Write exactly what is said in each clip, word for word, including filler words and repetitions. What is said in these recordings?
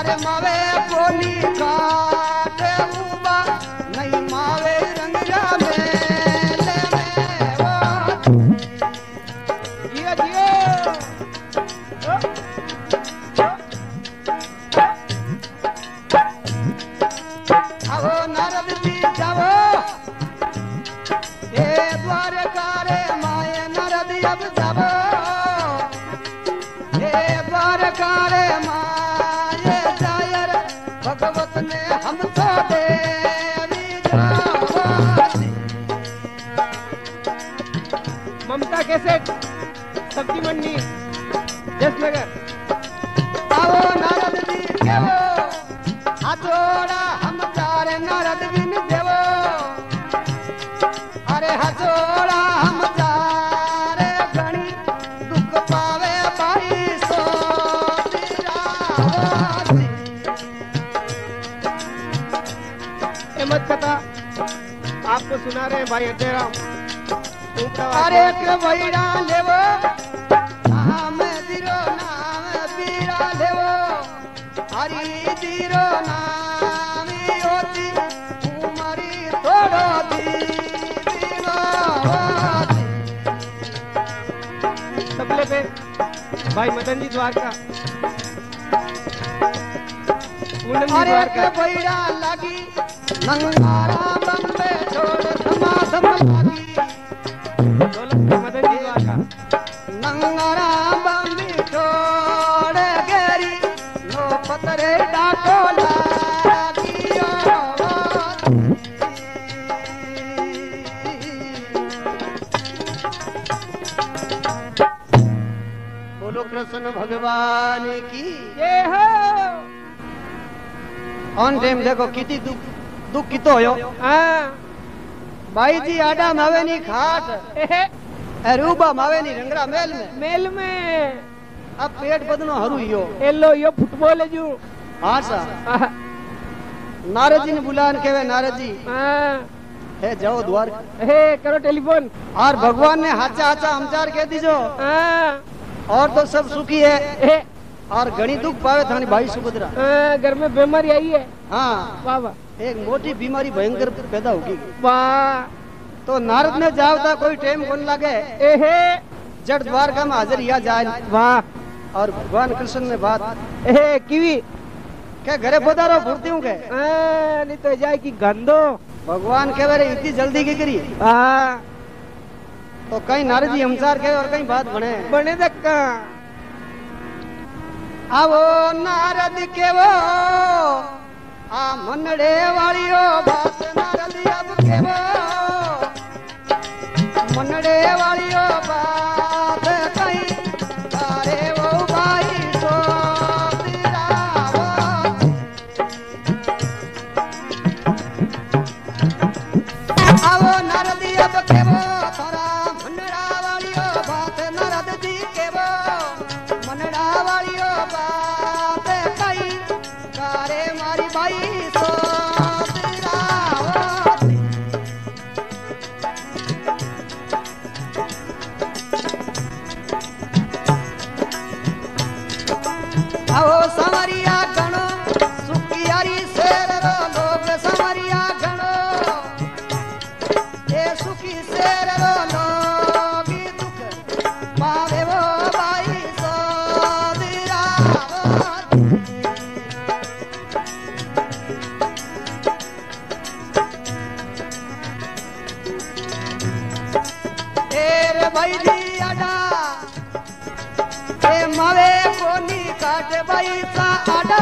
अरे मावे कोनी काट उबा नहीं मावे रंग जामे ले में वो जियो जियो आओ नारद जी जाओ हे द्वारका रे माये नारद अब जाओ हे द्वारका रे माये जाय रे भगवत ने हमको देवी जावासी ममता कैसे सब्जी मंडी जसनगर आओ नारद जी केवो हाथोड़ा हम तारे नारद बिन देवो अरे हाथोड़ा हम तारे गणी दुख पावे भाई सो तिरासी अहमद कथा आपको सुना रहे हैं भाई अजयराम। अरे के वैरा लेवो नाम दिरो नाम बीरा लेवो हरि दिरो नाम योति उमरी थोड़ो दीवासी तबले पे भाई मदन जी द्वारका पूनम जी अरे के द्वारका वैरा लगी नंगारा बम्बे छोड़ धमाधम लगी दौलत पे मदन जी द्वारका नंगारा बम्बी छोड़ गेरी नो पतरे डाको लागियो बोलो कृष्ण भगवान की ये हो ऑन टाइम देखो किती दुख दुख कितो होयो हाँ भाई जी आडा मावे नी खाट एहे अरूबा मावे नी रंगरा मेल में मेल में अब पेट बदनो हरू यो एलो यो फुटबॉल है जो हाँ सा हाँ नारद जी ने बुलान केवे नारद जी हाँ है जाओ द्वार हे करो टेलीफोन और भगवान ने हाचा हाचा हमचार कह दीजो हाँ और तो सब सुखी है हे और घणी दुख पावे थानी भाई सुभद्रा हाँ, घर में बीमारी आई है हाँ वाह वाह एक मोटी बीमारी भयंकर पैदा होगी वाह तो नारद ने जाओ था कोई टाइम कौन लगे एहे जड़ द्वारका में हाजिर या जाए वाह और भगवान कृष्ण ने बात एहे कीवी क्या घरे पधारो फुर्ती हूँ के हाँ, नहीं तो जाए कि गंदो भगवान कह रहे इतनी जल्दी की करी हाँ तो कहीं नारद जी हमसार के और कहीं बात बने बने धक्का आवो नारद के वो आ मनड़े वालियो बात नारद अब के वो मनड़े वालियो बात कहीं तारे वो भाई सो तिरावो आवो नारद अब के वो तारा मनड़ा वालियो बात नारद जी के वो मनड़ा वालियो बात कहीं तारे मारी भाई सो तिरावो आओ समरिया गणो सुखियारी शेर रो लोग समरिया गणो ए सुखी शेर रो लोग दुख पावे वो भाई सो दिरावो तेरे भाई जी आडा ए मावे कोनी काट भाई सा आडा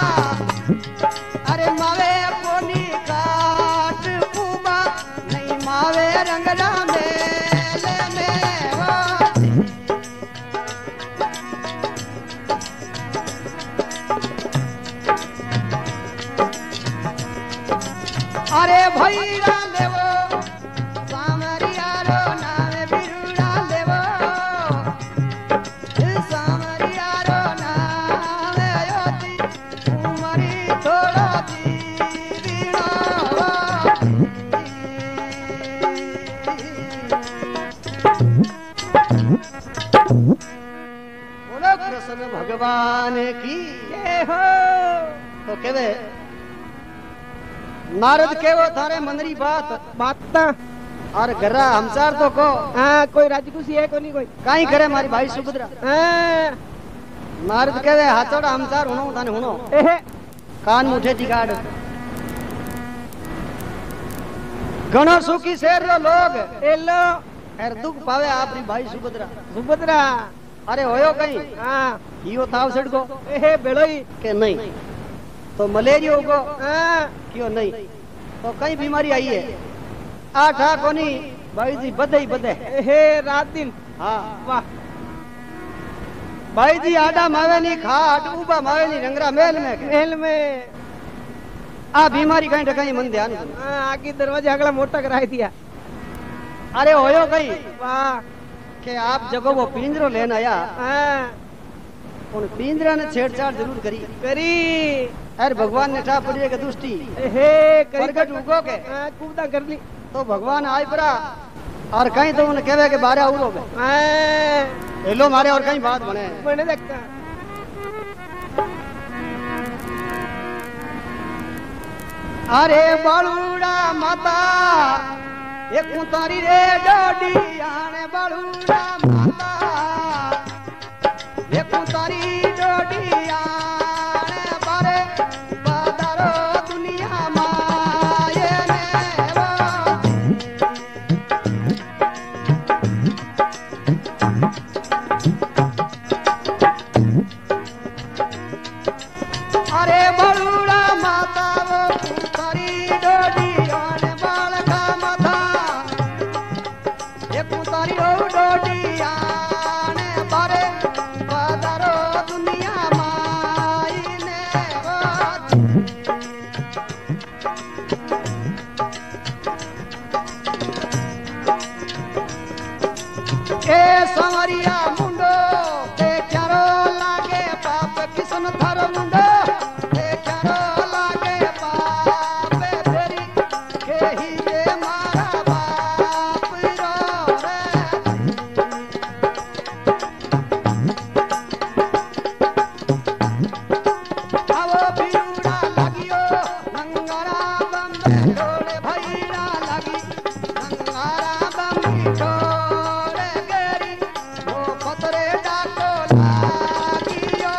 अरे मावे कोनी काट कुबा नहीं मावे रंगला मेले में वासी अरे भैरा देवो सामरिया रो नाम बिरुड़ा देवो सामरिया रो नाम योति उमरी थोड़ा दीवीनो बोलो कृष्ण भगवान की जय हो। तो केवे नारद केवो थारे मनरी बात बात ता और घरा हमसार तो को हाँ कोई राजकुशी है कोनी कोई काई करे मारी भाई सुभद्रा हाँ नारद केवे हाथोड़ा हमसार हुनो थाने हुनो एहे कान मुठे दिगाड़ घणो सुखी शेर रो लोग एलो एर दुख पावे आपरी भाई सुभद्रा सुभद्रा अरे होयो कहीं हाँ हियो ताव सड़को एहे बेड़ोई के नहीं तो मलेरिया को हाँ क्यों नहीं तो कई बीमारी आई है आठा कोनी भाई जी बदे ही बदे एहे रात दिन हाँ वाह भाई जी आडा मावे नी खाट उबा मावे नी रंगरा मेल में महल में आ बीमारी कहीं कहीं मन ध्यान दो। हाँ आगे दरवाजा अगला मोटा कराई दिया अरे होयो कहीं वाह के आप जगह वो पिंजरो लेन आया हाँ उन पिंजरा ने छेड़छाड़ जरूर करी करी अरे भगवान ने ठा पड़ी के दुष्टि एहे करी प्रकट उगो के हाँ कूदा कर ली तो भगवान आए परा और कहीं तो उन्हें कहवे के बारे आउरो के हाँ हेलो मारे और कहीं बात बने बने देखता अरे बालूड़ा माता एक तारी रे डोडी आने बालूड़ा माता एक तारी डोडी आने बारे बादारो दुनिया माये ने अरे बालूड़ा माता वो तारी डोडी आने बालका माता एक तारी रो डोडी आने बारे बादारो दुनिया माई ने ए संवरिया मुंडो देख्यारो लागे पाप किसन थारो मुंडो देख्यारो लागे पाप तेरी केही जे मारा बाप रो रे आवो बिरुड़ा लागियो नंगारा बम्बे ढोले भैरा लागी नंगारा बम्बी ढोले गेरी वो पतरे डाको लागियो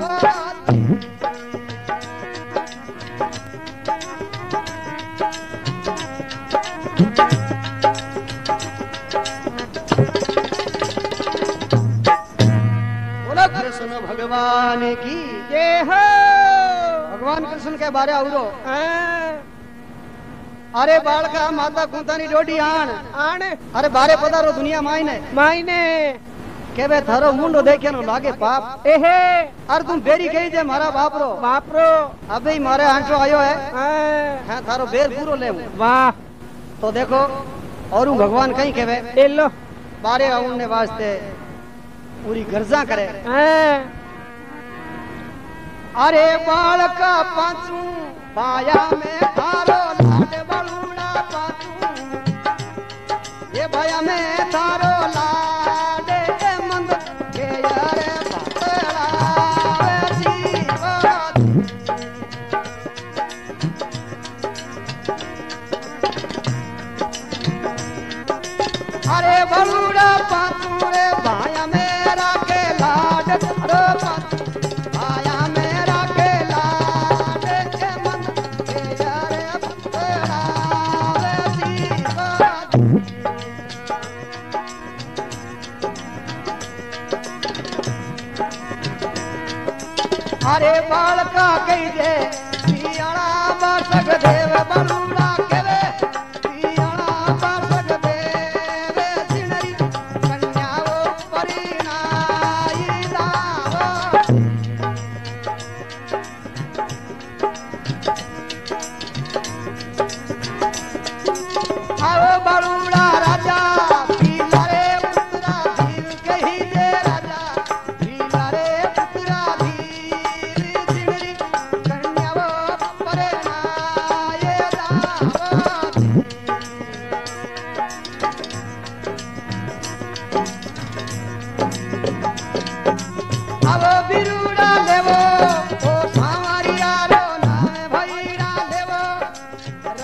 बोलो कृष्ण भगवान की जय हो भगवान कृष्ण के बारे आउरो हाँ अरे बालका माता कुंतानी डोडी आन आने अरे बारे पधारो दुनिया मायने मायने के बे थारो मुंडो देखे नो लागे पाप एहे अरे तुम बेरी कही जे मारा बाप रो बापरो अबे ही मारे आंटो आयो है हाँ हाँ थारो बेर पूरो ले वाह तो देखो और भगवान कहीं केवे एलो बारे आउन ने वास्ते पूरी गर्जा करे हाँ अरे बालका पाचू पाया में थारो लाड बलूड़ा पाचू ये भया में थारो लाड के मंद के यारे बातड़ा जीवा अरे बलूड़ा पाचू रे भाया मेरा के लाड थारो पाचू भाया मेरा के लाड के मंद के यारे बातड़ा जीवा अरे बालका कही दे